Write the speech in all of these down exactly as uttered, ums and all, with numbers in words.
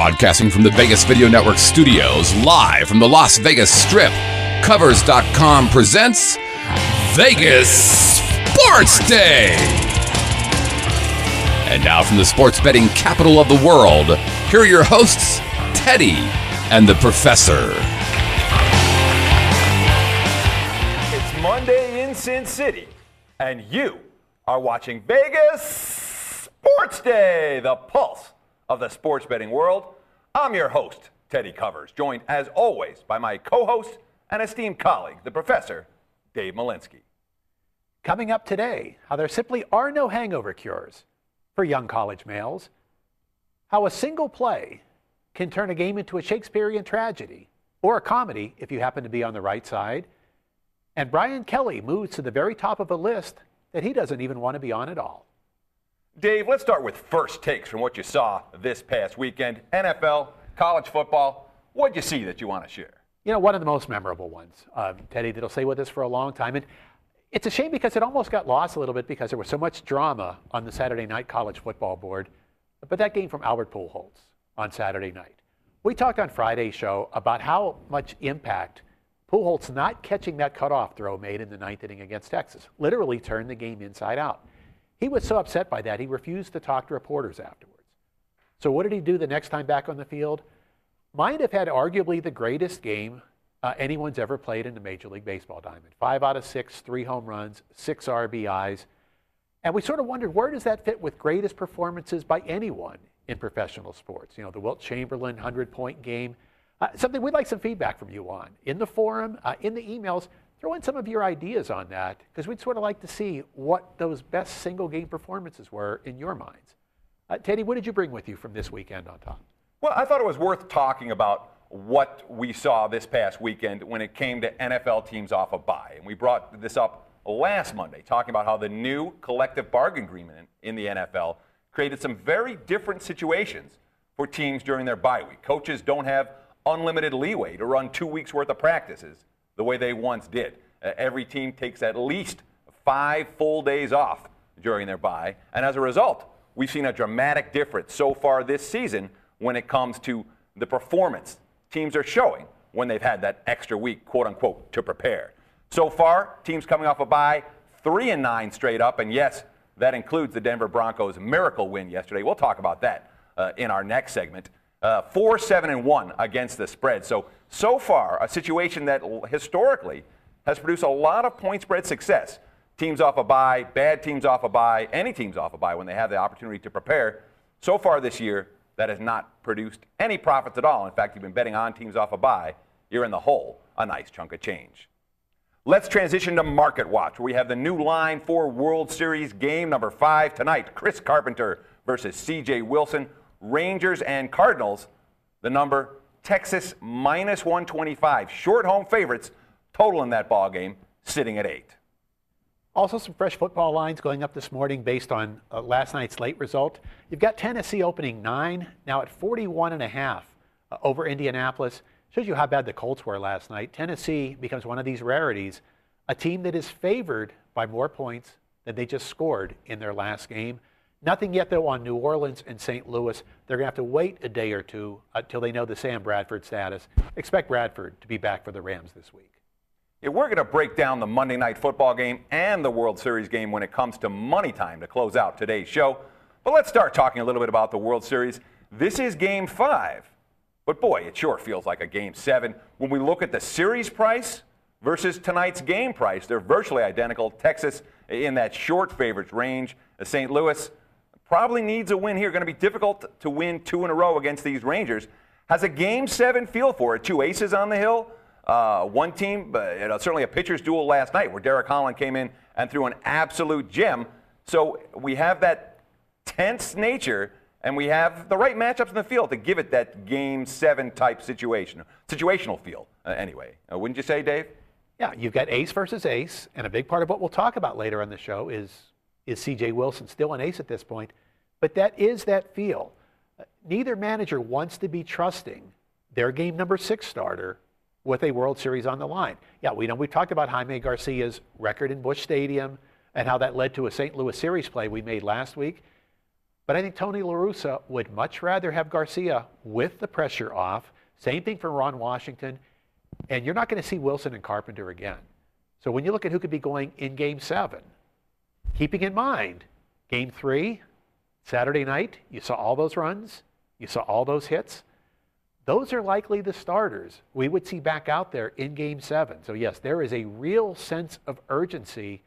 Broadcasting from the Vegas Video Network studios, live from the Las Vegas Strip, Covers dot com presents Vegas Sports Day. And now from the sports betting capital of the world, here are your hosts, Teddy and the Professor. It's Monday in Sin City, and you are watching Vegas Sports Day, the pulse of the sports betting world. I'm your host, Teddy Covers, joined as always by my co-host and esteemed colleague, the Professor, Dave Malinsky. Coming up today, how there simply are no hangover cures for young college males, how a single play can turn a game into a Shakespearean tragedy or a comedy if you happen to be on the right side, and Brian Kelly moves to the very top of a list that he doesn't even want to be on at all. Dave, let's start with first takes from what you saw this past weekend. N F L, college football, what'd you see that you want to share? You know, one of the most memorable ones, um, Teddy, that'll stay with us for a long time. And it's a shame because it almost got lost a little bit because there was so much drama on the Saturday night college football board. But that game from Albert Pujols on Saturday night. We talked on Friday's show about how much impact Pujols not catching that cutoff throw made in the ninth inning against Texas. Literally turned the game inside out. He was so upset by that, he refused to talk to reporters afterwards. So what did he do the next time back on the field? Might have had arguably the greatest game uh, anyone's ever played in the Major League Baseball diamond. Five out of six, three home runs, six R B Is. And we sort of wondered, where does that fit with greatest performances by anyone in professional sports? You know, the Wilt Chamberlain hundred-point game. Uh, something we'd like some feedback from you on. In the forum, uh, in the emails, throw in some of your ideas on that, because we'd sort of like to see what those best single-game performances were in your minds. Uh, Teddy, what did you bring with you from this weekend on top? Well, I thought it was worth talking about what we saw this past weekend when it came to N F L teams off a bye. And we brought this up last Monday, talking about how the new collective bargain agreement in the N F L created some very different situations for teams during their bye week. Coaches don't have unlimited leeway to run two weeks' worth of practices the way they once did. Uh, every team takes at least five full days off during their bye. And as a result, we've seen a dramatic difference so far this season when it comes to the performance teams are showing when they've had that extra week, quote unquote, to prepare. So far, teams coming off a bye, three and nine straight up. And yes, that includes the Denver Broncos' miracle win yesterday. We'll talk about that uh, in our next segment. Uh, four, seven, and one against the spread. So, so far, a situation that historically has produced a lot of point spread success. Teams off a bye, bad teams off a bye, any teams off a bye when they have the opportunity to prepare. So far this year, that has not produced any profits at all. In fact, you've been betting on teams off a bye. You're in the hole, a nice chunk of change. Let's transition to Market Watch, where we have the new line for World Series game number five tonight. Chris Carpenter versus C J Wilson. Rangers and Cardinals, the number Texas minus one twenty-five. Short home favorites, total in that ball game, sitting at eight. Also some fresh football lines going up this morning based on uh, last night's late result. You've got Tennessee opening nine, now at forty-one and a half uh, over Indianapolis. Shows you how bad the Colts were last night. Tennessee becomes one of these rarities, a team that is favored by more points than they just scored in their last game. Nothing yet, though, on New Orleans and Saint Louis. They're going to have to wait a day or two until they know the Sam Bradford status. Expect Bradford to be back for the Rams this week. Yeah, we're going to break down the Monday Night Football game and the World Series game when it comes to money time to close out today's show. But let's start talking a little bit about the World Series. This is game five, but boy, it sure feels like a game seven. When we look at the series price versus tonight's game price, they're virtually identical. Texas in that short favorites range. Saint Louis probably needs a win here. Going to be difficult to win two in a row against these Rangers. Has a game seven feel for it. Two aces on the hill. Uh, one team, but you know, certainly a pitcher's duel last night where Derek Holland came in and threw an absolute gem. So we have that tense nature, and we have the right matchups in the field to give it that game seven type situation, situational feel. Uh, anyway, uh, wouldn't you say, Dave? Yeah, you've got ace versus ace, and a big part of what we'll talk about later on the show is is C J Wilson still an ace at this point? But that is that feel. Uh, neither manager wants to be trusting their game number six starter with a World Series on the line. Yeah, we know we've talked about Jaime Garcia's record in Busch Stadium and how that led to a Saint Louis series play we made last week. But I think Tony La Russa would much rather have Garcia with the pressure off. Same thing for Ron Washington. And you're not going to see Wilson and Carpenter again. So when you look at who could be going in Game seven, keeping in mind, Game three, Saturday night, you saw all those runs. You saw all those hits. Those are likely the starters we would see back out there in Game seven. So yes, there is a real sense of urgency.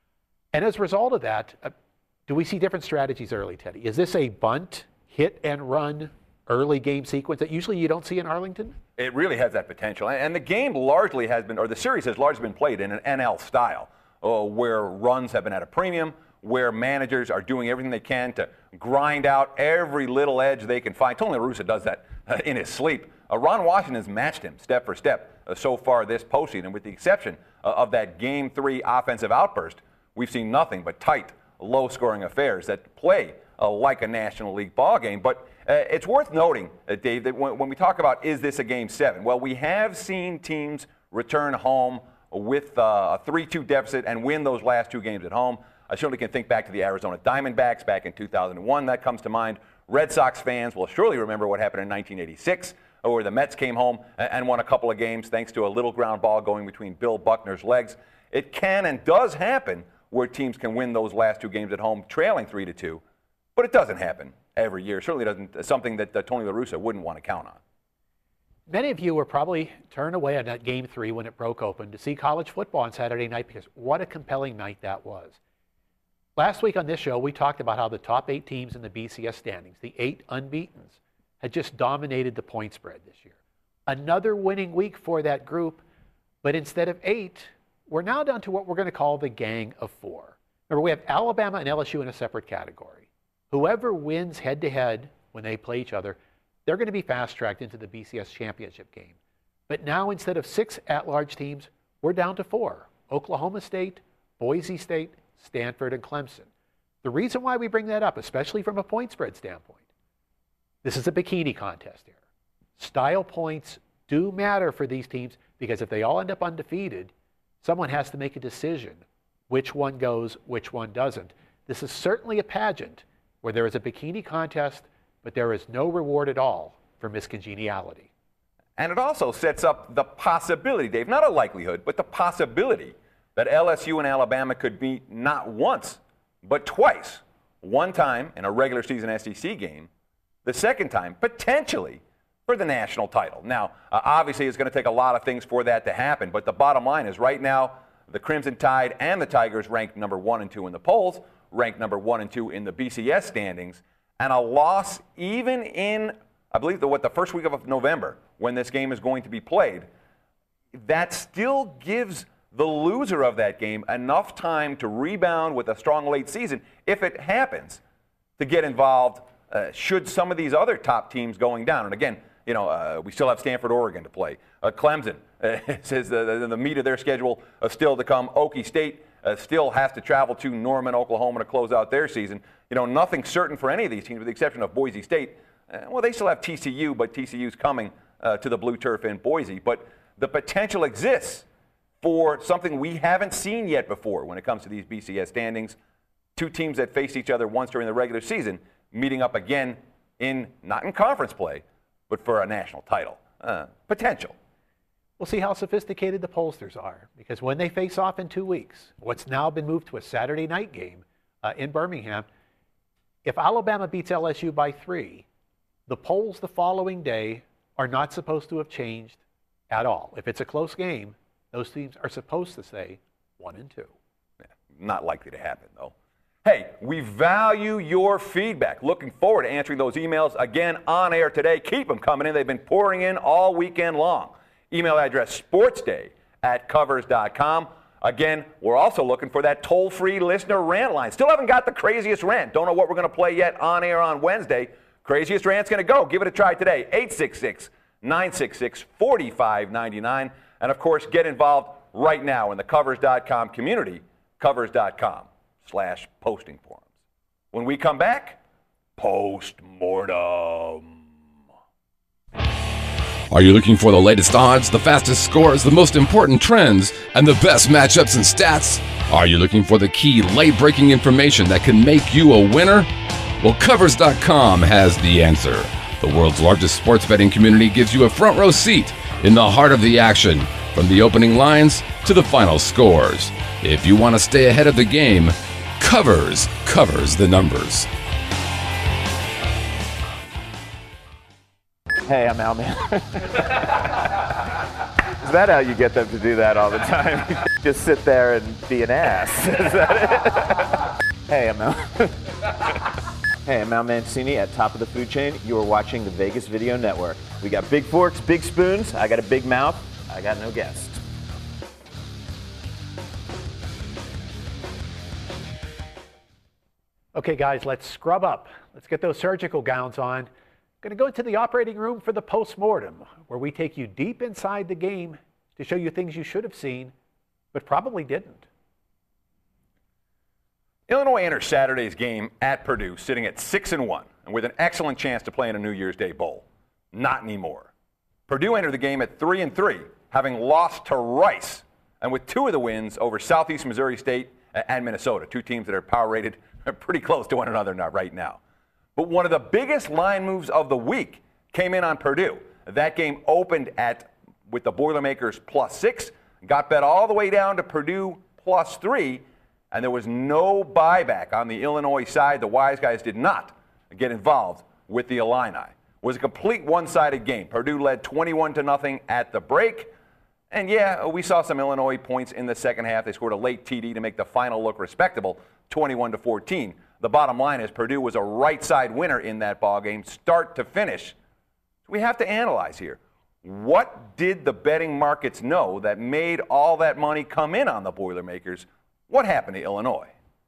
And as a result of that, uh, do we see different strategies early, Teddy? Is this a bunt, hit and run early game sequence that usually you don't see in Arlington? It really has that potential. And the game largely has been, or the series has largely been played in an N L style, uh, where runs have been at a premium, where managers are doing everything they can to grind out every little edge they can find. Tony La Russa does that uh, in his sleep. Uh, Ron Washington has matched him step for step uh, so far this postseason. With the exception uh, of that Game three offensive outburst, we've seen nothing but tight, low-scoring affairs that play uh, like a National League ball game. But uh, it's worth noting, uh, Dave, that when, when we talk about is this a Game seven, well, we have seen teams return home with uh, a three two deficit and win those last two games at home. I certainly can think back to the Arizona Diamondbacks back in two thousand one. That comes to mind. Red Sox fans will surely remember what happened in nineteen eighty-six, where the Mets came home and won a couple of games thanks to a little ground ball going between Bill Buckner's legs. It can and does happen where teams can win those last two games at home trailing three to two, but it doesn't happen every year. Certainly doesn't something that uh, Tony La Russa wouldn't want to count on. Many of you were probably turned away on that Game three when it broke open to see college football on Saturday night because what a compelling night that was. Last week on this show, we talked about how the top eight teams in the B C S standings, the eight unbeatens, had just dominated the point spread this year. Another winning week for that group, but instead of eight, we're now down to what we're going to call the gang of four. Remember, we have Alabama and L S U in a separate category. Whoever wins head-to-head when they play each other, they're going to be fast-tracked into the B C S championship game. But now, instead of six at-large teams, we're down to four. Oklahoma State, Boise State, Stanford, and Clemson. The reason why we bring that up, especially from a point spread standpoint, this is a bikini contest here. Style points do matter for these teams because if they all end up undefeated, someone has to make a decision which one goes, which one doesn't. This is certainly a pageant where there is a bikini contest, but there is no reward at all for miscongeniality. And it also sets up the possibility, Dave, not a likelihood, but the possibility that L S U and Alabama could meet not once, but twice. One time in a regular season S E C game, the second time potentially for the national title. Now, uh, obviously it's going to take a lot of things for that to happen, but the bottom line is right now the Crimson Tide and the Tigers ranked number one and two in the polls, ranked number one and two in the B C S standings, and a loss even in, I believe, the, what, the first week of November when this game is going to be played, that still gives the loser of that game enough time to rebound with a strong late season, if it happens, to get involved uh, should some of these other top teams going down. And again, you know, uh, we still have Stanford, Oregon to play. Uh, Clemson uh, says the, the meat of their schedule uh, still to come. Okie State uh, still has to travel to Norman, Oklahoma to close out their season. You know, nothing certain for any of these teams with the exception of Boise State. Uh, well, they still have T C U, but T C U's coming uh, to the blue turf in Boise. But the potential exists for something we haven't seen yet before when it comes to these B C S standings. Two teams that faced each other once during the regular season, meeting up again in, not in conference play, but for a national title. Uh, potential. We'll see how sophisticated the pollsters are, because when they face off in two weeks, what's now been moved to a Saturday night game uh, in Birmingham, if Alabama beats L S U by three, the polls the following day are not supposed to have changed at all. If it's a close game, those teams are supposed to say one and two. Yeah, not likely to happen, though. Hey, we value your feedback. Looking forward to answering those emails again on air today. Keep them coming in. They've been pouring in all weekend long. Email address sportsday at covers dot com. Again, we're also looking for that toll-free listener rant line. Still haven't got the craziest rant. Don't know what we're going to play yet on air on Wednesday. Craziest rant's going to go. Give it a try today. eight six six, nine six six, four five nine nine. And, of course, get involved right now in the covers dot com community, covers dot com slash posting forums. When we come back, post-mortem. Are you looking for the latest odds, the fastest scores, the most important trends, and the best matchups and stats? Are you looking for the key late-breaking information that can make you a winner? Well, Covers dot com has the answer. The world's largest sports betting community gives you a front row seat in the heart of the action, from the opening lines to the final scores. If you want to stay ahead of the game, Covers covers the numbers. Hey, I'm Al, man. Is that how you get them to do that all the time? Just sit there and be an ass. Is that it? Hey, I'm Al. Hey, I'm Al Mancini at Top of the Food Chain. You are watching the Vegas Video Network. We got big forks, big spoons. I got a big mouth. I got no guests. Okay, guys, let's scrub up. Let's get those surgical gowns on. Going to go into the operating room for the postmortem, where we take you deep inside the game to show you things you should have seen, but probably didn't. Illinois enters Saturday's game at Purdue sitting at six and one and with an excellent chance to play in a New Year's Day bowl. Not anymore. Purdue entered the game at three and three, having lost to Rice, and with two of the wins over Southeast Missouri State and Minnesota, two teams that are power rated pretty close to one another right now. But one of the biggest line moves of the week came in on Purdue. That game opened at with the Boilermakers plus six, got bet all the way down to Purdue plus three, and there was no buyback on the Illinois side. The wise guys did not get involved with the Illini. It was a complete one-sided game. Purdue led twenty-one to nothing at the break. And yeah, we saw some Illinois points in the second half. They scored a late T D to make the final look respectable, twenty-one to fourteen. The bottom line is Purdue was a right-side winner in that ballgame, start to finish. So we have to analyze here. What did the betting markets know that made all that money come in on the Boilermakers? What happened to Illinois?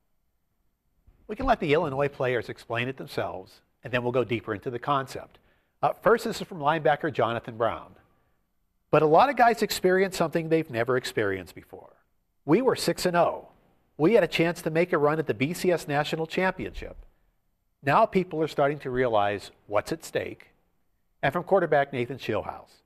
We can let the Illinois players explain it themselves, and then we'll go deeper into the concept. Uh, first, this is from linebacker Jonathan Brown. But a lot of guys experience something they've never experienced before. We were six and oh. We had a chance to make a run at the B C S National Championship. Now people are starting to realize what's at stake. And from quarterback Nathan Schillhouse.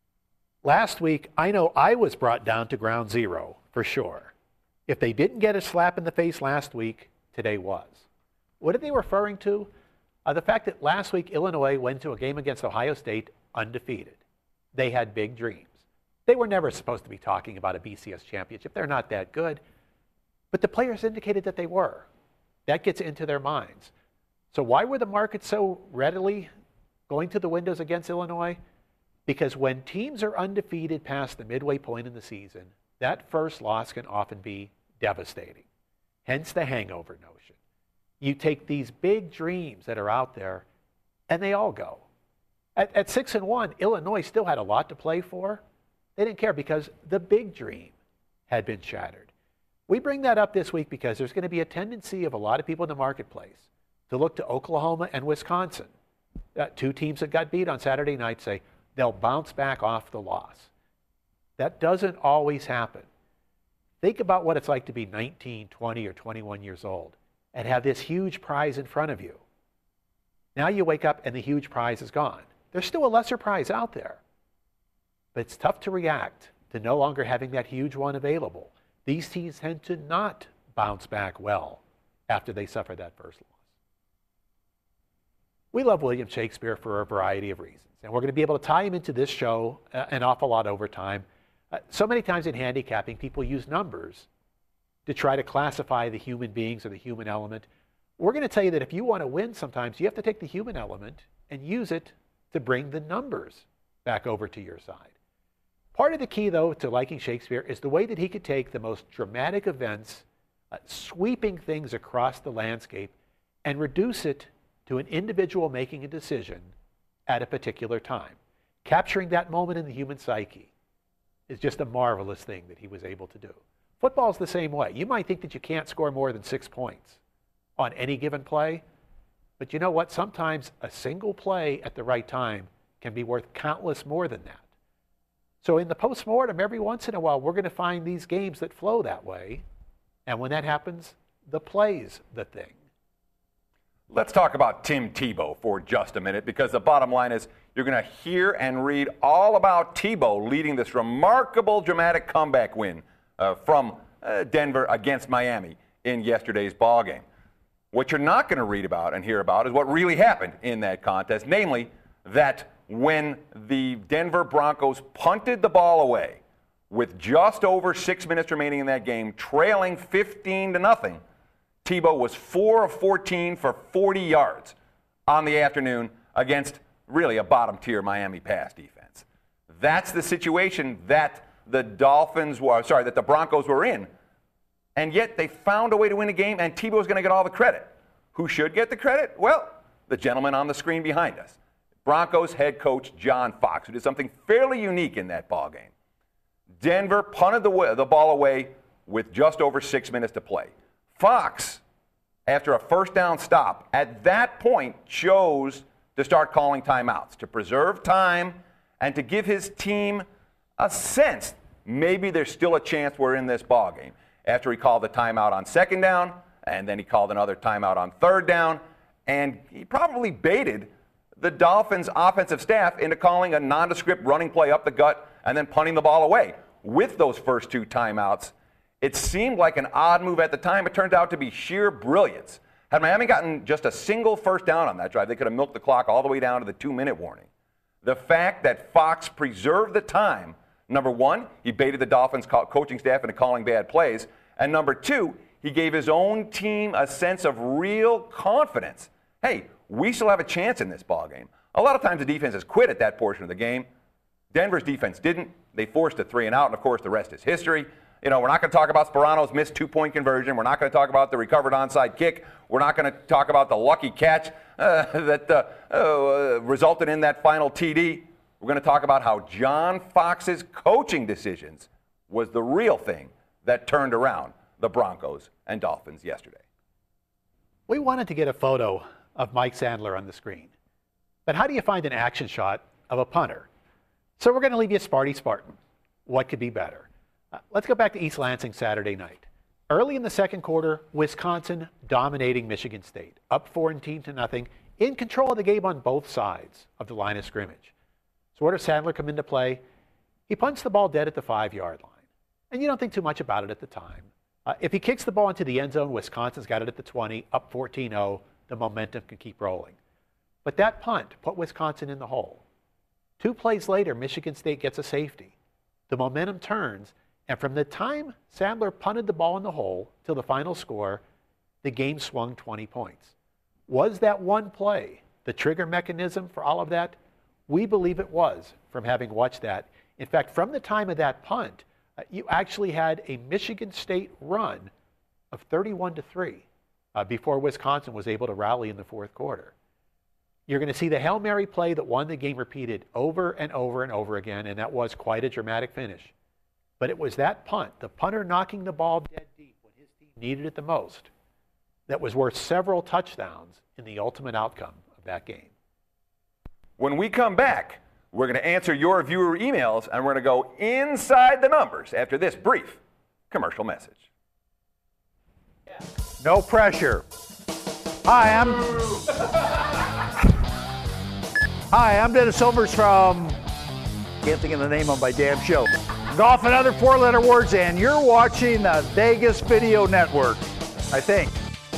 Last week, I know I was brought down to ground zero, for sure. If they didn't get a slap in the face last week, today was. What are they referring to? Uh, the fact that last week Illinois went to a game against Ohio State undefeated. They had big dreams. They were never supposed to be talking about a B C S championship. They're not that good. But the players indicated that they were. That gets into their minds. So why were the markets so readily going to the windows against Illinois? Because when teams are undefeated past the midway point in the season, that first loss can often be devastating. Hence the hangover notion. You take these big dreams that are out there, and they all go. At, at six and one, Illinois still had a lot to play for. They didn't care because the big dream had been shattered. We bring that up this week because there's going to be a tendency of a lot of people in the marketplace to look to Oklahoma and Wisconsin, uh, two teams that got beat on Saturday night, say they'll bounce back off the loss. That doesn't always happen. Think about what it's like to be nineteen, twenty, or twenty-one years old and have this huge prize in front of you. Now you wake up and the huge prize is gone. There's still a lesser prize out there, but it's tough to react to no longer having that huge one available. These teams tend to not bounce back well after they suffer that first loss. We love William Shakespeare for a variety of reasons, and we're going to be able to tie him into this show an awful lot over time. Uh, so many times in handicapping, people use numbers to try to classify the human beings or the human element. We're going to tell you that if you want to win sometimes, you have to take the human element and use it to bring the numbers back over to your side. Part of the key, though, to liking Shakespeare is the way that he could take the most dramatic events, uh, sweeping things across the landscape, and reduce it to an individual making a decision at a particular time. Capturing that moment in the human psyche is just a marvelous thing that he was able to do. Football's the same way. You might think that you can't score more than six points on any given play, but you know what? Sometimes a single play at the right time can be worth countless more than that. So in the postmortem, every once in a while, we're going to find these games that flow that way. And when that happens, the play's the thing. Let's talk about Tim Tebow for just a minute, because the bottom line is you're going to hear and read all about Tebow leading this remarkable dramatic comeback win uh, from uh, Denver against Miami in yesterday's ballgame. What you're not going to read about and hear about is what really happened in that contest, namely that when the Denver Broncos punted the ball away with just over six minutes remaining in that game, trailing fifteen to nothing, Tebow was four of fourteen for forty yards on the afternoon against really a bottom-tier Miami pass defense. That's the situation that the Dolphins were, sorry, that the Broncos were in. And yet they found a way to win a game, and Tebow's going to get all the credit. Who should get the credit? Well, the gentleman on the screen behind us, Broncos head coach John Fox, who did something fairly unique in that ball game. Denver punted the, the ball away with just over six minutes to play. Fox, after a first down stop, at that point chose to start calling timeouts to preserve time and to give his team a sense maybe there's still a chance we're in this ball game. After he called the timeout on second down, and then he called another timeout on third down, and he probably baited the Dolphins' offensive staff into calling a nondescript running play up the gut and then punting the ball away. With those first two timeouts, it seemed like an odd move at the time. It turned out to be sheer brilliance. Had Miami gotten just a single first down on that drive, they could have milked the clock all the way down to the two-minute warning. The fact that Fox preserved the time, number one, he baited the Dolphins coaching staff into calling bad plays, and number two, he gave his own team a sense of real confidence. Hey, we still have a chance in this ballgame. A lot of times the defense has quit at that portion of the game. Denver's defense didn't. They forced a three and out, and of course the rest is history. You know, we're not going to talk about Sperano's missed two-point conversion. We're not going to talk about the recovered onside kick. We're not going to talk about the lucky catch uh, that uh, uh, resulted in that final T D. We're going to talk about how John Fox's coaching decisions was the real thing that turned around the Broncos and Dolphins yesterday. We wanted to get a photo of Mike Sandler on the screen. But how do you find an action shot of a punter? So we're going to leave you Sparty Spartan. What could be better? Uh, let's go back to East Lansing Saturday night. Early in the second quarter, Wisconsin dominating Michigan State, up fourteen to nothing, in control of the game on both sides of the line of scrimmage. So where does Sandler come into play? He punts the ball dead at the five-yard line. And you don't think too much about it at the time. Uh, if he kicks the ball into the end zone, Wisconsin's got it at the twenty, up fourteen oh, the momentum can keep rolling. But that punt put Wisconsin in the hole. Two plays later, Michigan State gets a safety. The momentum turns, and from the time Sandler punted the ball in the hole till the final score, the game swung twenty points. Was that one play the trigger mechanism for all of that? We believe it was, from having watched that. In fact, from the time of that punt, uh, you actually had a Michigan State run of thirty-one to three uh, before Wisconsin was able to rally in the fourth quarter. You're going to see the Hail Mary play that won the game repeated over and over and over again, and that was quite a dramatic finish. But it was that punt, the punter knocking the ball dead deep when his team needed it the most, that was worth several touchdowns in the ultimate outcome of that game. When we come back, we're going to answer your viewer emails, and we're going to go inside the numbers after this brief commercial message. No pressure. Hi, I'm Hi, I'm Dennis Silvers from, can't think of the name of my damn show, Golf and Other Four-Letter Words, and you're watching the Vegas Video Network, I think.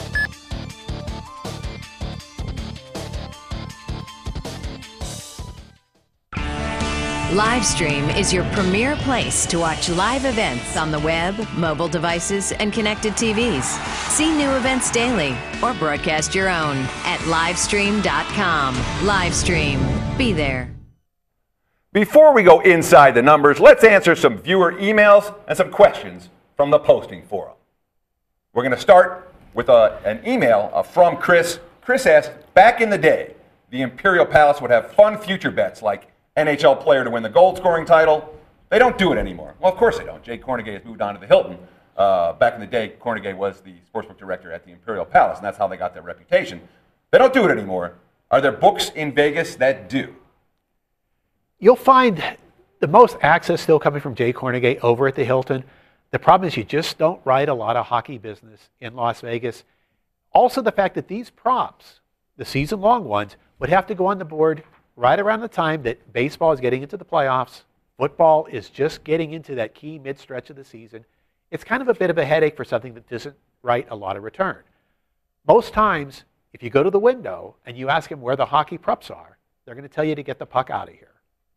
Livestream is your premier place to watch live events on the web, mobile devices, and connected T Vs. See new events daily or broadcast your own at livestream dot com. Livestream. Be there. Before we go inside the numbers, let's answer some viewer emails and some questions from the posting forum. We're going to start with a, an email uh, from Chris. Chris asked, back in the day, the Imperial Palace would have fun future bets like N H L player to win the gold scoring title. They don't do it anymore. Well, of course they don't. Jay Kornegay has moved on to the Hilton. Uh, back in the day, Kornegay was the sportsbook director at the Imperial Palace, and that's how they got their reputation. They don't do it anymore. Are there books in Vegas that do? You'll find the most access still coming from Jay Kornegay over at the Hilton. The problem is you just don't write a lot of hockey business in Las Vegas. Also the fact that these props, the season-long ones, would have to go on the board right around the time that baseball is getting into the playoffs. Football is just getting into that key mid-stretch of the season. It's kind of a bit of a headache for something that doesn't write a lot of return. Most times, if you go to the window and you ask them where the hockey props are, they're going to tell you to get the puck out of here.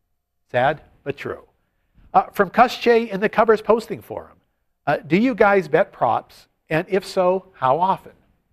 Sad, but true. Uh, from Kuschay in the Covers Posting Forum, uh, do you guys bet props? And if so, how often?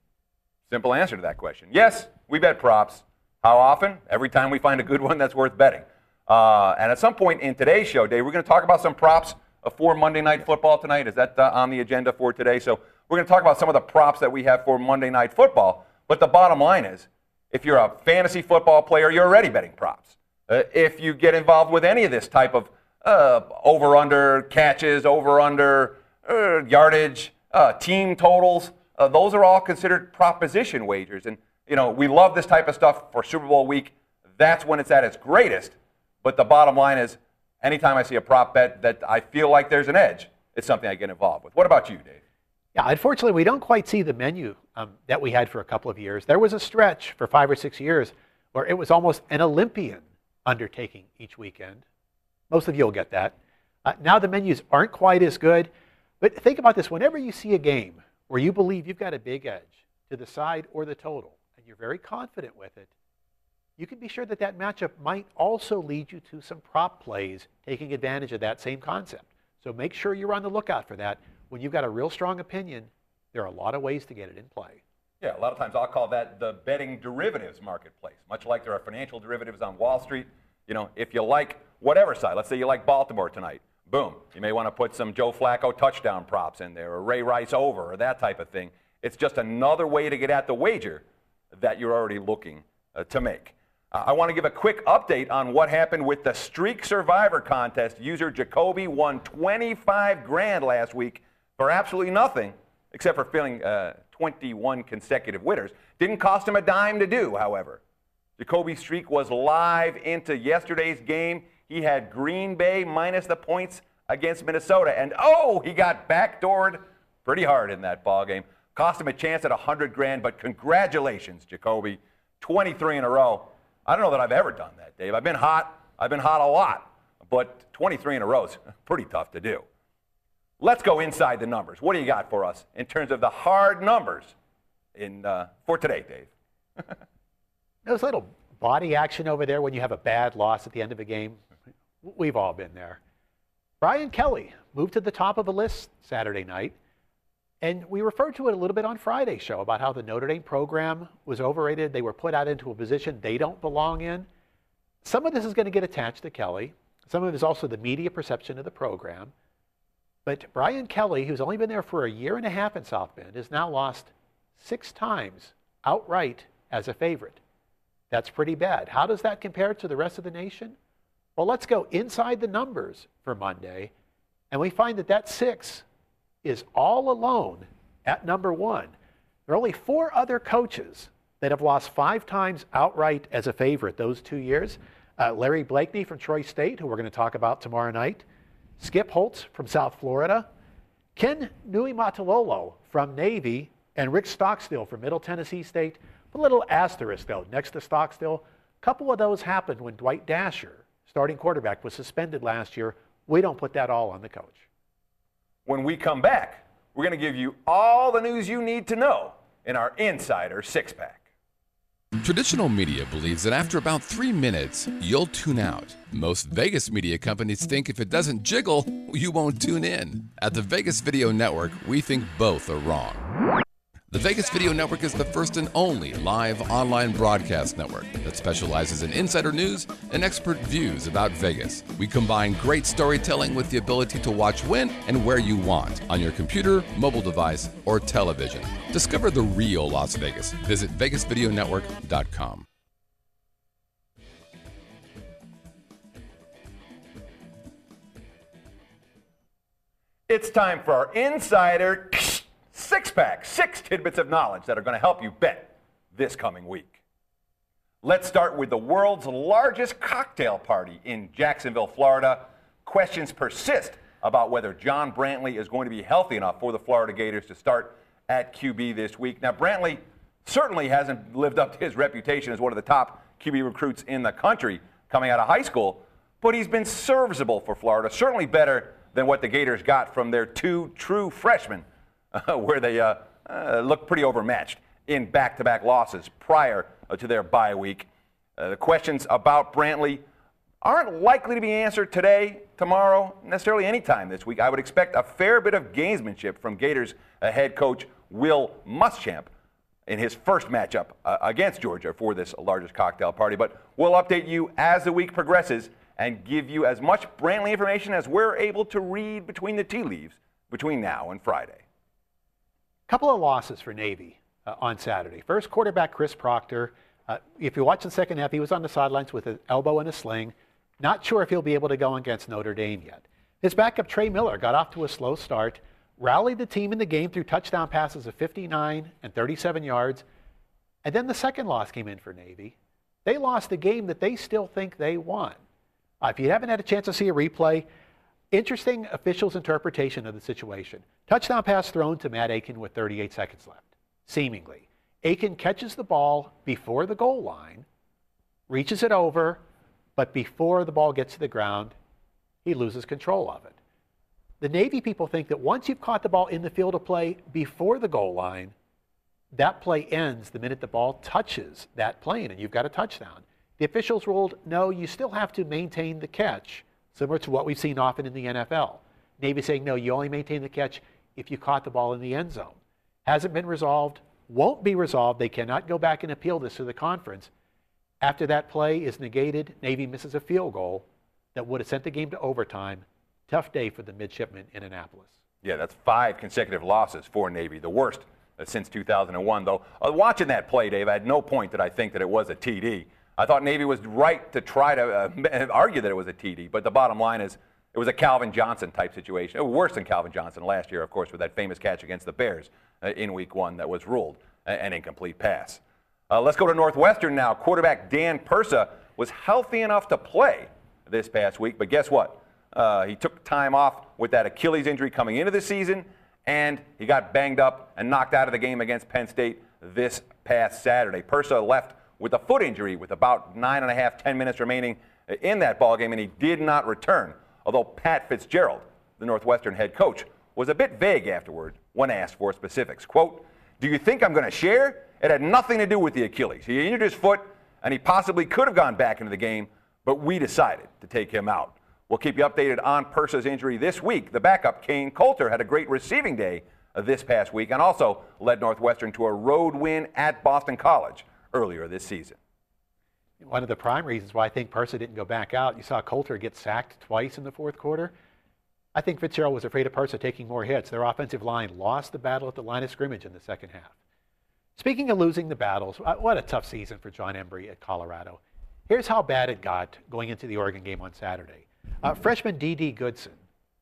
Simple answer to that question. Yes, we bet props. How often? Every time we find a good one that's worth betting. Uh, and at some point in today's show, Dave, we're going to talk about some props for Monday Night Football tonight. Is that uh, on the agenda for today? So we're going to talk about some of the props that we have for Monday Night Football. But the bottom line is, if you're a fantasy football player, you're already betting props. Uh, if you get involved with any of this type of uh, over-under catches, over-under uh, yardage, uh, team totals, uh, those are all considered proposition wagers. And, you know, we love this type of stuff for Super Bowl week. That's when it's at its greatest. But the bottom line is, anytime I see a prop bet that I feel like there's an edge, it's something I get involved with. What about you, Dave? Yeah, unfortunately, we don't quite see the menu um, that we had for a couple of years. There was a stretch for five or six years where it was almost an Olympian undertaking each weekend. Most of you will get that. Uh, now the menus aren't quite as good. But think about this. Whenever you see a game where you believe you've got a big edge to the side or the total, and you're very confident with it, you can be sure that that matchup might also lead you to some prop plays taking advantage of that same concept. So make sure you're on the lookout for that. When you've got a real strong opinion, there are a lot of ways to get it in play. Yeah, a lot of times I'll call that the betting derivatives marketplace, much like there are financial derivatives on Wall Street. You know, if you like whatever side, let's say you like Baltimore tonight, boom, you may want to put some Joe Flacco touchdown props in there, or Ray Rice over, or that type of thing. It's just another way to get at the wager that you're already looking uh, to make. Uh, I want to give a quick update on what happened with the Streak Survivor contest. User Jacoby won twenty-five grand last week for absolutely nothing, except for filling uh, twenty-one consecutive winners. Didn't cost him a dime to do, however. Jacoby's streak was live into yesterday's game. He had Green Bay minus the points against Minnesota. And, oh, he got backdoored pretty hard in that ball game. Cost him a chance at one hundred grand, but congratulations, Jacoby. twenty-three in a row. I don't know that I've ever done that, Dave. I've been hot. I've been hot a lot. But twenty-three in a row is pretty tough to do. Let's go inside the numbers. What do you got for us in terms of the hard numbers in uh, for today, Dave? There's a little body action over there when you have a bad loss at the end of a game. We've all been there. Brian Kelly moved to the top of the list Saturday night. And we referred to it a little bit on Friday's show about how the Notre Dame program was overrated. They were put out into a position they don't belong in. Some of this is going to get attached to Kelly. Some of it is also the media perception of the program. But Brian Kelly, who's only been there for a year and a half in South Bend, has now lost six times outright as a favorite. That's pretty bad. How does that compare to the rest of the nation? Well, let's go inside the numbers for Monday, and we find that that six is all alone at number one. There are only four other coaches that have lost five times outright as a favorite those two years. Uh, Larry Blakeney from Troy State, who we're going to talk about tomorrow night. Skip Holtz from South Florida. Ken Niumatalolo from Navy. And Rick Stockstill from Middle Tennessee State. A little asterisk, though, next to Stockstill. A couple of those happened when Dwight Dasher, starting quarterback, was suspended last year. We don't put that all on the coach. When we come back, we're going to give you all the news you need to know in our Insider Six-Pack. Traditional media believes that after about three minutes, you'll tune out. Most Vegas media companies think if it doesn't jiggle, you won't tune in. At the Vegas Video Network, we think both are wrong. The Vegas Video Network is the first and only live online broadcast network that specializes in insider news and expert views about Vegas. We combine great storytelling with the ability to watch when and where you want on your computer, mobile device, or television. Discover the real Las Vegas. Visit vegas video network dot com. It's time for our Insider Six-Pack, six tidbits of knowledge that are going to help you bet this coming week. Let's start with the world's largest cocktail party in Jacksonville, Florida. Questions persist about whether John Brantley is going to be healthy enough for the Florida Gators to start at Q B this week. Now, Brantley certainly hasn't lived up to his reputation as one of the top Q B recruits in the country coming out of high school, but he's been serviceable for Florida, certainly better than what the Gators got from their two true freshmen, Uh, where they uh, uh, look pretty overmatched. in back-to-back losses prior uh, to their bye week. Uh, the questions about Brantley aren't likely to be answered today, tomorrow, necessarily anytime this week. I would expect a fair bit of gamesmanship from Gators uh, head coach Will Muschamp in his first matchup uh, against Georgia for this largest cocktail party. But we'll update you as the week progresses and give you as much Brantley information as we're able to read between the tea leaves between now and Friday. A couple of losses for Navy uh, on Saturday. First, quarterback Chris Proctor. Uh, if you watch the second half, he was on the sidelines with an elbow in a sling. Not sure if he'll be able to go against Notre Dame yet. His backup, Trey Miller, got off to a slow start, rallied the team in the game through touchdown passes of fifty-nine and thirty-seven yards. And then the second loss came in for Navy. They lost a game that they still think they won. Uh, if you haven't had a chance to see a replay, interesting officials' interpretation of the situation. Touchdown pass thrown to Matt Aiken with thirty-eight seconds left, seemingly. Aiken catches the ball before the goal line, reaches it over, but before the ball gets to the ground, he loses control of it. The Navy people think that once you've caught the ball in the field of play before the goal line, that play ends the minute the ball touches that plane and you've got a touchdown. The officials ruled, no, you still have to maintain the catch, similar to what we've seen often in the N F L. Navy saying, no, you only maintain the catch if you caught the ball in the end zone. Hasn't been resolved, won't be resolved. They cannot go back and appeal this to the conference. After that play is negated, Navy misses a field goal that would have sent the game to overtime. Tough day for the midshipmen in Annapolis. Yeah, that's five consecutive losses for Navy, the worst since two thousand one, though. Uh, watching that play, Dave, at no point did I think that it was a T D. I thought Navy was right to try to uh, argue that it was a T D, but the bottom line is it was a Calvin Johnson type situation. It was worse than Calvin Johnson last year, of course, with that famous catch against the Bears uh, in week one that was ruled an incomplete pass. Uh, let's go to Northwestern now. Quarterback Dan Persa was healthy enough to play this past week, but guess what? Uh, he took time off with that Achilles injury coming into the season, and he got banged up and knocked out of the game against Penn State this past Saturday. Persa left with a foot injury with about nine and a half, ten minutes remaining in that ball game, and he did not return. Although Pat Fitzgerald, the Northwestern head coach, was a bit vague afterward when asked for specifics. Quote, "Do you think I'm going to share? It had nothing to do with the Achilles. He injured his foot, and he possibly could have gone back into the game, but we decided to take him out." We'll keep you updated on Persa's injury this week. The backup, Kane Coulter, had a great receiving day this past week and also led Northwestern to a road win at Boston College earlier this season. One of the prime reasons why I think Persa didn't go back out, you saw Coulter get sacked twice in the fourth quarter. I think Fitzgerald was afraid of Persa taking more hits. Their offensive line lost the battle at the line of scrimmage in the second half. Speaking of losing the battles, what a tough season for John Embry at Colorado. Here's how bad it got going into the Oregon game on Saturday. Uh, freshman D D Goodson,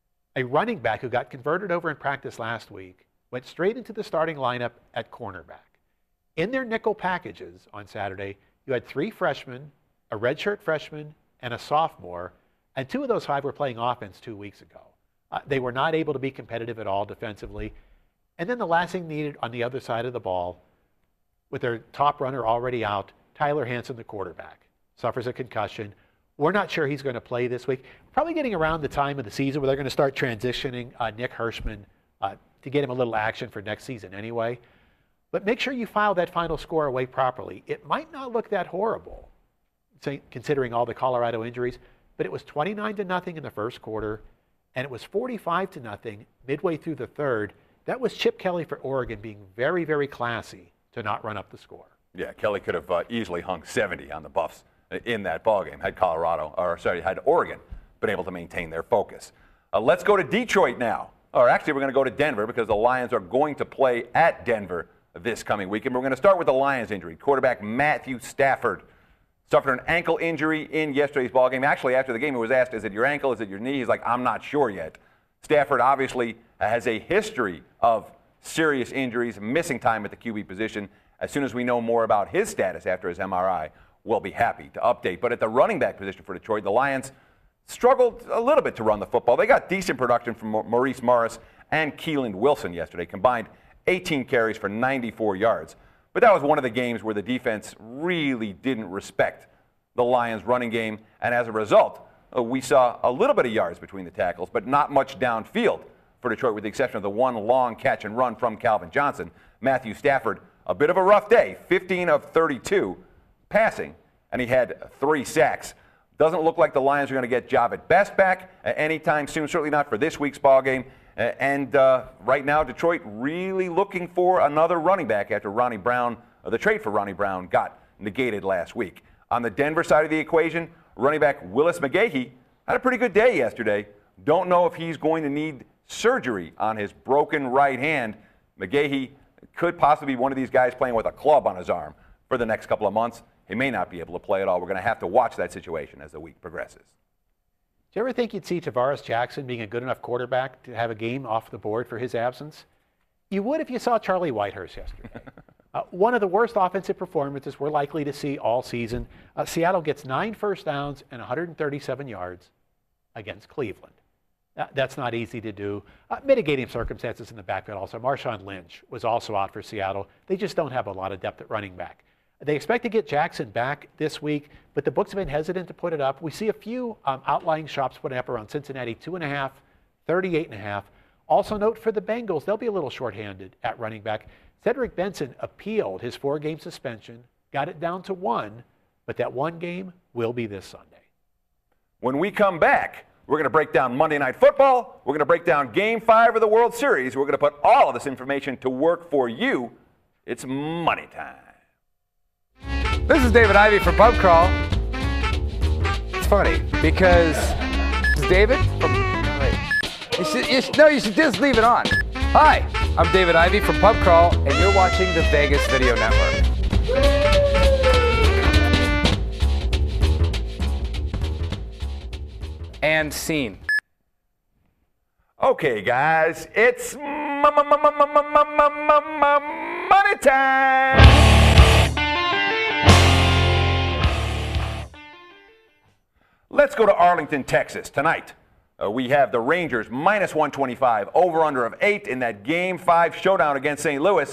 a running back who got converted over in practice last week, went straight into the starting lineup at cornerback. In their nickel packages on Saturday, you had three freshmen, a redshirt freshman, and a sophomore, and two of those five were playing offense two weeks ago. Uh, they were not able to be competitive at all defensively. And then the last thing needed on the other side of the ball, with their top runner already out, Tyler Hansen, the quarterback, suffers a concussion. We're not sure he's going to play this week. Probably getting around the time of the season where they're going to start transitioning uh, Nick Hirschman uh, to get him a little action for next season anyway. But make sure you file that final score away properly. It might not look that horrible, considering all the Colorado injuries, but it was twenty-nine to nothing in the first quarter, and it was forty-five to nothing midway through the third. That was Chip Kelly for Oregon being very, very classy to not run up the score. Yeah, Kelly could have uh, easily hung seventy on the Buffs in that ballgame had Colorado, or sorry, had Oregon been able to maintain their focus. Uh, let's go to Detroit now. Or actually, we're going to go to Denver because the Lions are going to play at Denver this coming weekend. We're going to start with the Lions injury. Quarterback Matthew Stafford suffered an ankle injury in yesterday's ballgame. Actually, after the game, he was asked, is it your ankle, is it your knee? He's like, I'm not sure yet. Stafford obviously has a history of serious injuries, missing time at the Q B position. As soon as we know more about his status after his M R I, we'll be happy to update. But at the running back position for Detroit, the Lions struggled a little bit to run the football. They got decent production from Maurice Morris and Keelan Wilson yesterday, combined eighteen carries for ninety-four yards. But that was one of the games where the defense really didn't respect the Lions' running game, and as a result, uh, we saw a little bit of yards between the tackles, but not much downfield for Detroit, with the exception of the one long catch and run from Calvin Johnson. Matthew Stafford a bit of a rough day, fifteen of thirty-two passing, and he had three sacks. Doesn't look like the Lions are going to get Javid Best back uh, anytime soon, certainly not for this week's ball game. Uh, and uh, right now, Detroit really looking for another running back after Ronnie Brown, uh, the trade for Ronnie Brown got negated last week. On the Denver side of the equation, running back Willis McGahee had a pretty good day yesterday. Don't know if he's going to need surgery on his broken right hand. McGahee could possibly be one of these guys playing with a club on his arm for the next couple of months. He may not be able to play at all. We're going to have to watch that situation as the week progresses. Do you ever think you'd see Tavares Jackson being a good enough quarterback to have a game off the board for his absence? You would if you saw Charlie Whitehurst yesterday. uh, one of the worst offensive performances we're likely to see all season. Uh, Seattle gets nine first downs and one hundred thirty-seven yards against Cleveland. Uh, that's not easy to do. Uh, mitigating circumstances in the backfield also. Marshawn Lynch was also out for Seattle. They just don't have a lot of depth at running back. They expect to get Jackson back this week, but the books have been hesitant to put it up. We see a few um, outlying shops putting up around Cincinnati, two and a half, thirty-eight and a half. Also note for the Bengals, they'll be a little shorthanded at running back. Cedric Benson appealed his four-game suspension, got it down to one, but that one game will be this Sunday. When we come back, we're going to break down Monday Night Football. We're going to break down Game five of the World Series. We're going to put all of this information to work for you. It's money time. This is David Ivey from Pub Crawl. It's funny because this is David from. Wait, you should, you should, no, you should just leave it on. Hi, I'm David Ivey from Pub Crawl, and you're watching the Vegas Video Network. And scene. Okay, guys, it's m- m- m- m- m- m- m- m- money time. Let's go to Arlington, Texas tonight. Uh, we have the Rangers minus one twenty-five, over-under of eight in that Game five showdown against Saint Louis.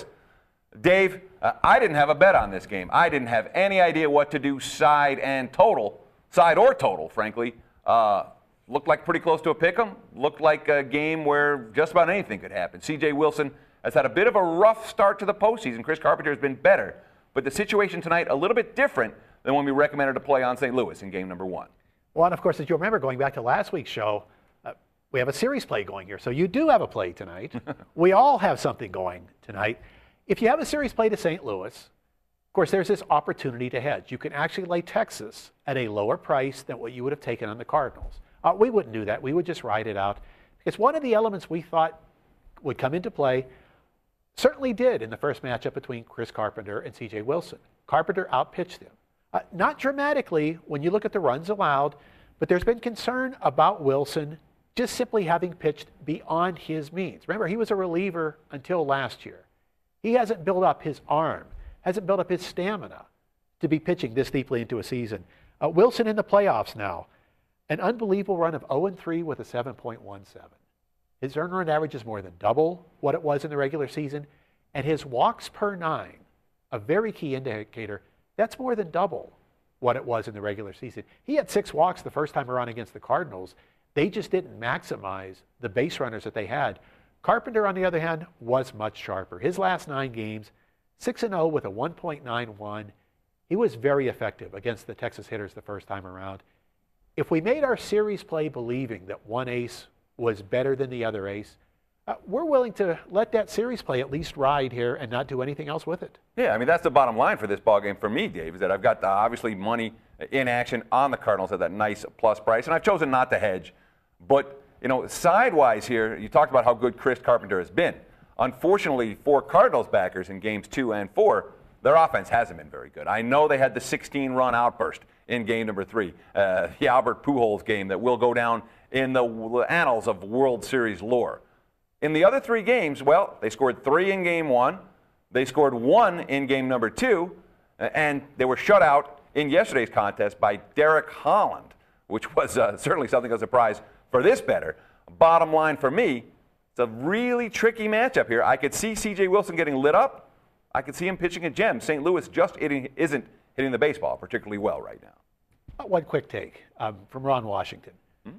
Dave, uh, I didn't have a bet on this game. I didn't have any idea what to do side and total, side or total, frankly. Uh, looked like pretty close to a pick'em. Looked like a game where just about anything could happen. C J Wilson has had a bit of a rough start to the postseason. Chris Carpenter has been better. But the situation tonight a little bit different than when we recommended to play on Saint Louis in game number one. Well, and of course, as you remember, going back to last week's show, uh, we have a series play going here. So you do have a play tonight. We all have something going tonight. If you have a series play to Saint Louis, of course, there's this opportunity to hedge. You can actually lay Texas at a lower price than what you would have taken on the Cardinals. Uh, we wouldn't do that. We would just ride it out. Because one of the elements we thought would come into play certainly did in the first matchup between Chris Carpenter and C J Wilson. Carpenter outpitched him. Uh, not dramatically when you look at the runs allowed, but there's been concern about Wilson just simply having pitched beyond his means. Remember, he was a reliever until last year. He hasn't built up his arm, hasn't built up his stamina to be pitching this deeply into a season. Uh, Wilson in the playoffs now, an unbelievable run of oh and three with a seven point one seven. His earned run average is more than double what it was in the regular season, and his walks per nine, a very key indicator, that's more than double what it was in the regular season. He had six walks the first time around against the Cardinals. They just didn't maximize the base runners that they had. Carpenter, on the other hand, was much sharper. His last nine games, six and oh with a one point nine one. He was very effective against the Texas hitters the first time around. If we made our series play believing that one ace was better than the other ace, Uh, we're willing to let that series play at least ride here and not do anything else with it. Yeah, I mean, that's the bottom line for this ball game for me, Dave, is that I've got the, obviously money in action on the Cardinals at that nice plus price, and I've chosen not to hedge. But, you know, sidewise here, you talked about how good Chris Carpenter has been. Unfortunately, for Cardinals backers in games two and four, their offense hasn't been very good. I know they had the sixteen-run outburst in game number three, uh, the Albert Pujols game that will go down in the annals of World Series lore. In the other three games, well, they scored three in game one, they scored one in game number two, and they were shut out in yesterday's contest by Derek Holland, which was uh, certainly something of a surprise for this bettor. Bottom line for me, it's a really tricky matchup here. I could see C J Wilson getting lit up. I could see him pitching a gem. Saint Louis just hitting, isn't hitting the baseball particularly well right now. One quick take um, from Ron Washington. Hmm?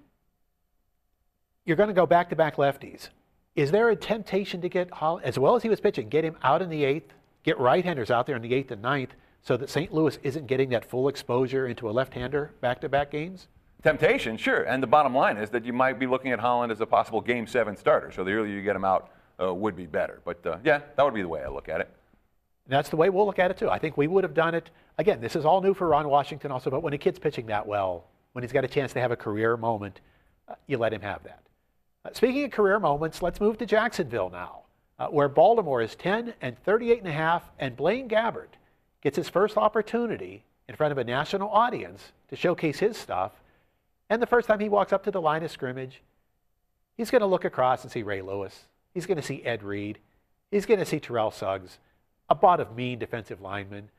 You're going to go back-to-back lefties. Is there a temptation to get Holland, as well as he was pitching, get him out in the eighth, get right-handers out there in the eighth and ninth so that Saint Louis isn't getting that full exposure into a left-hander back-to-back games? Temptation, sure. And the bottom line is that you might be looking at Holland as a possible game seven starter. So the earlier you get him out uh, would be better. But uh, yeah, that would be the way I look at it. And that's the way we'll look at it too. I think we would have done it. Again, this is all new for Ron Washington also, but when a kid's pitching that well, when he's got a chance to have a career moment, uh, you let him have that. Uh, speaking of career moments, let's move to Jacksonville now, uh, where Baltimore is ten and thirty-eight and a half, and Blaine Gabbert gets his first opportunity in front of a national audience to showcase his stuff. And the first time he walks up to the line of scrimmage, he's going to look across and see Ray Lewis. He's going to see Ed Reed. He's going to see Terrell Suggs, a lot of mean defensive linemen.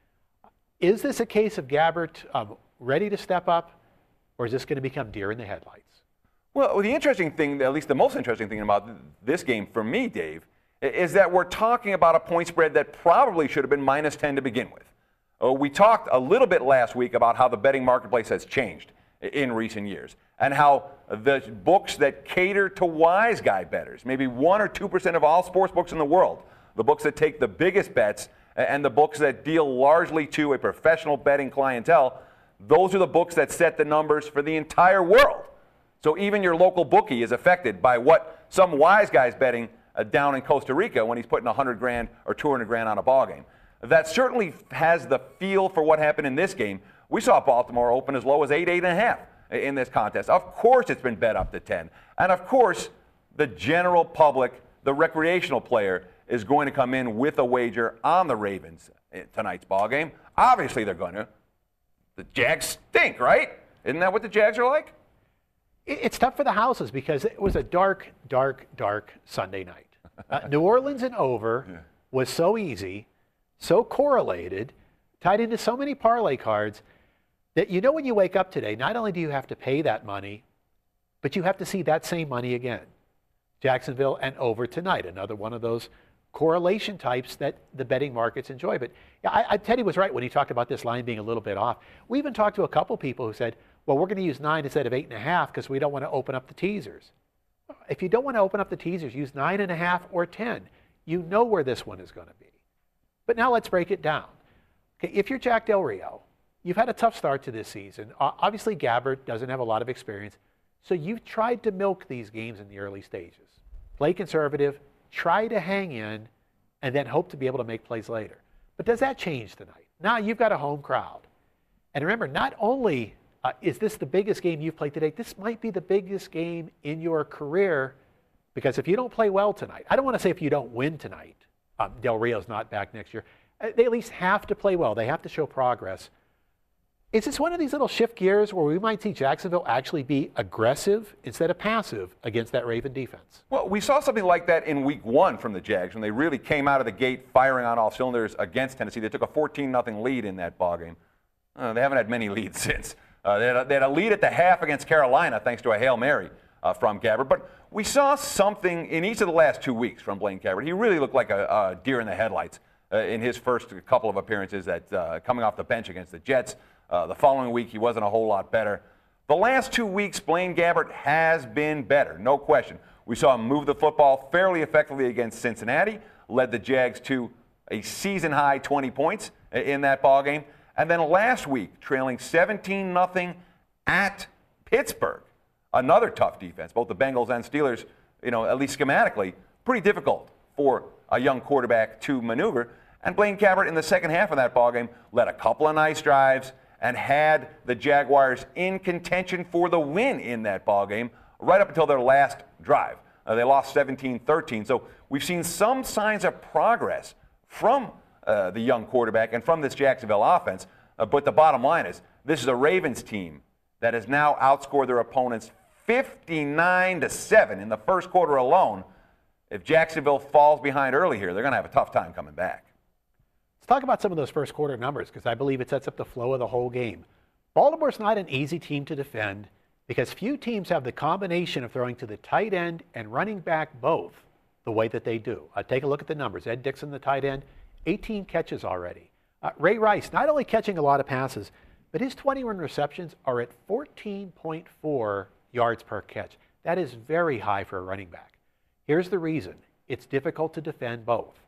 Is this a case of Gabbert um, ready to step up, or is this going to become deer in the headlights? Well, the interesting thing, at least the most interesting thing about this game for me, Dave, is that we're talking about a point spread that probably should have been minus ten to begin with. Uh, we talked a little bit last week about how the betting marketplace has changed in recent years, and how the books that cater to wise guy bettors, maybe one or two percent of all sports books in the world, the books that take the biggest bets and the books that deal largely to a professional betting clientele, those are the books that set the numbers for the entire world. So even your local bookie is affected by what some wise guy's betting uh, down in Costa Rica when he's putting one hundred grand or two hundred grand on a ball game. That certainly has the feel for what happened in this game. We saw Baltimore open as low as eight, eight and a half in this contest. Of course it's been bet up to ten. And of course, the general public, the recreational player, is going to come in with a wager on the Ravens in tonight's ball game. Obviously they're going to. The Jags stink, right? Isn't that what the Jags are like? It's tough for the houses because it was a dark, dark, dark Sunday night. Uh, New Orleans and over yeah. was so easy, so correlated, tied into so many parlay cards that you know when you wake up today, not only do you have to pay that money, but you have to see that same money again. Jacksonville and over tonight, another one of those correlation types that the betting markets enjoy. But yeah, I, I, Teddy was right when he talked about this line being a little bit off. We even talked to a couple people who said, well, we're going to use nine instead of eight and a half because we don't want to open up the teasers. If you don't want to open up the teasers, use nine and a half or ten. You know where this one is going to be. But now let's break it down. Okay, if you're Jack Del Rio, you've had a tough start to this season. Uh, obviously, Gabbert doesn't have a lot of experience. So you've tried to milk these games in the early stages. Play conservative, try to hang in, and then hope to be able to make plays later. But does that change tonight? Now you've got a home crowd. And remember, not only uh, is this the biggest game you've played today, this might be the biggest game in your career, because if you don't play well tonight, I don't want to say if you don't win tonight, um, Del Rio's not back next year, uh, they at least have to play well. They have to show progress. Is this one of these little shift gears where we might see Jacksonville actually be aggressive instead of passive against that Raven defense? Well, we saw something like that in week one from the Jags when they really came out of the gate firing on all cylinders against Tennessee. They took a fourteen nothing lead in that ballgame. Uh, they haven't had many leads since. Uh, they, had a, they had a lead at the half against Carolina thanks to a Hail Mary uh, from Gabbert. But we saw something in each of the last two weeks from Blaine Gabbert. He really looked like a, a deer in the headlights uh, in his first couple of appearances that uh, coming off the bench against the Jets. Uh, the following week, he wasn't a whole lot better. The last two weeks, Blaine Gabbert has been better, no question. We saw him move the football fairly effectively against Cincinnati, led the Jags to a season-high twenty points in that ballgame. And then last week, trailing seventeen nothing at Pittsburgh, another tough defense. Both the Bengals and Steelers, you know, at least schematically, pretty difficult for a young quarterback to maneuver. And Blaine Gabbert in the second half of that ballgame led a couple of nice drives and had the Jaguars in contention for the win in that ballgame right up until their last drive. Uh, they lost seventeen thirteen. So we've seen some signs of progress from uh, the young quarterback and from this Jacksonville offense. Uh, but the bottom line is this is a Ravens team that has now outscored their opponents fifty-nine to seven in the first quarter alone. If Jacksonville falls behind early here, they're going to have a tough time coming back. Talk about some of those first quarter numbers because I believe it sets up the flow of the whole game. Baltimore's not an easy team to defend because few teams have the combination of throwing to the tight end and running back both the way that they do. Uh, take a look at the numbers. Ed Dixon, the tight end, eighteen catches already. Uh, Ray Rice, not only catching a lot of passes, but his twenty-one receptions are at fourteen point four yards per catch. That is very high for a running back. Here's the reason. It's difficult to defend both.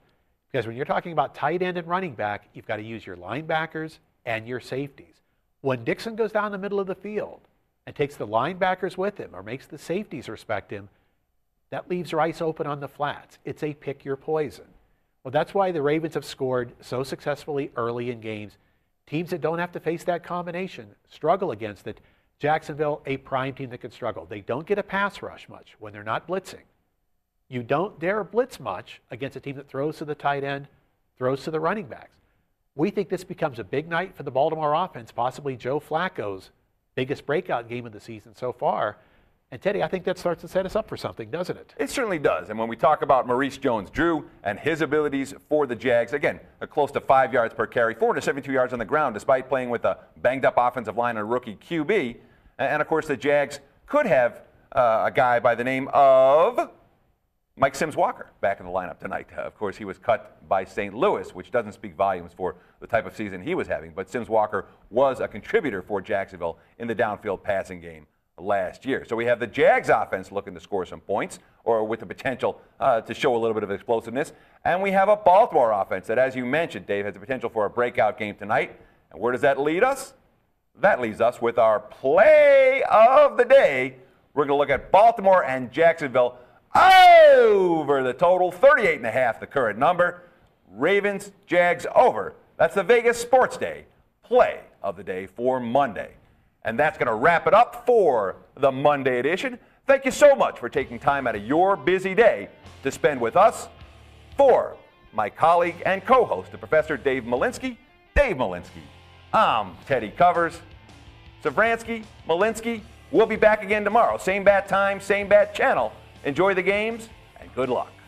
Because when you're talking about tight end and running back, you've got to use your linebackers and your safeties. When Dixon goes down the middle of the field and takes the linebackers with him or makes the safeties respect him, that leaves Rice open on the flats. It's a pick your poison. Well, that's why the Ravens have scored so successfully early in games. Teams that don't have to face that combination struggle against it. Jacksonville, a prime team that can struggle. They don't get a pass rush much when they're not blitzing. You don't dare blitz much against a team that throws to the tight end, throws to the running backs. We think this becomes a big night for the Baltimore offense, possibly Joe Flacco's biggest breakout game of the season so far. And Teddy, I think that starts to set us up for something, doesn't it? It certainly does. And when we talk about Maurice Jones-Drew and his abilities for the Jags, again, close to five yards per carry, four hundred seventy-two yards on the ground, despite playing with a banged-up offensive line and a rookie Q B. And, of course, the Jags could have uh, a guy by the name of Mike Sims-Walker back in the lineup tonight. Uh, of course, he was cut by Saint Louis, which doesn't speak volumes for the type of season he was having. But Sims-Walker was a contributor for Jacksonville in the downfield passing game last year. So we have the Jags offense looking to score some points, or with the potential uh, to show a little bit of explosiveness. And we have a Baltimore offense that, as you mentioned, Dave, has the potential for a breakout game tonight. And where does that lead us? That leaves us with our play of the day. We're going to look at Baltimore and Jacksonville over the total, thirty-eight and a half, the current number. Ravens, Jags over. That's the Vegas Sports Day play of the day for Monday. And that's going to wrap it up for the Monday edition. Thank you so much for taking time out of your busy day to spend with us. For my colleague and co-host, the Professor Dave Malinsky, Dave Malinsky, I'm Teddy Covers. Savransky, Malinsky, we'll be back again tomorrow. Same bat time, same bat channel. Enjoy the games, and good luck.